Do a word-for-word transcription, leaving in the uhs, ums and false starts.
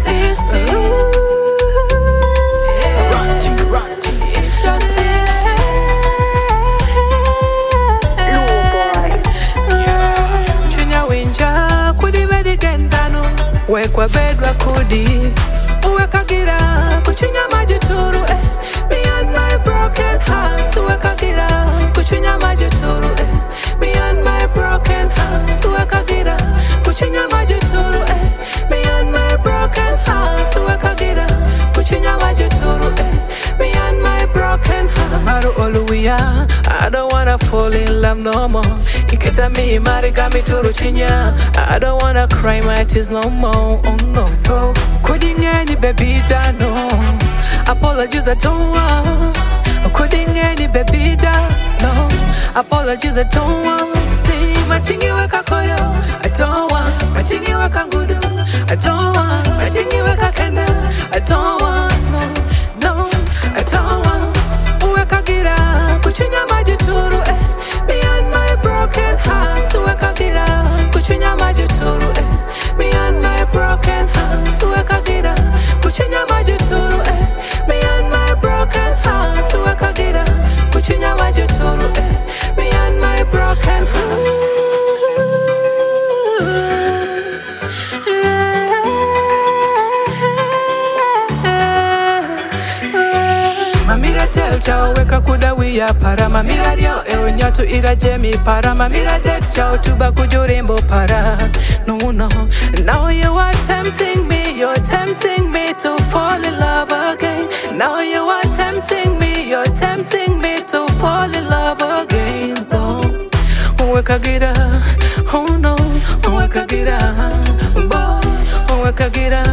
easy. Ranting, ranting. It's just easy. Chunya winja kudi bedi gendano wekwa bedwa kudi uweka gira kuchunya majuturu eh. Me and my broken heart uweka gira kuchunya majuturu eh. Me and my broken heart uweka gira kuchunya majuturu eh. Me and my broken heart uweka gira kuchunya majuturu eh. Me and my broken heart Maru oluya I don't wanna fall in love no more. Ikita me mari gami turu chinya. I don't wanna cry my tears no more. Oh no. So couldn't any baby da no. Apologies I don't want. Couldn't any baby da no. Apologies I don't want. See machingi weka koyo. I don't want. Machingi weka ngudu. I don't want. Machingi weka kenda. I don't want. No, no, I don't want. Uweka gira kuchunya majuturu eh. Me and my broken heart uweka gira kuchunya majuturu eh. Me and my broken heart uweka gira kuchunya majuturu eh. Me and my broken heart uweka gira kuchunya majuturu eh. Me and my broken heart. Mamira tell chao weka kuda wiya para mamira rio ewe nyoto ira jemi para mamira dek chao tuba kujurimbo para no no now you are tempting me you're tempting me to fall in love again now you are tempting me you're tempting me to fall in love again oh weka gira oh no weka gira boy weka gira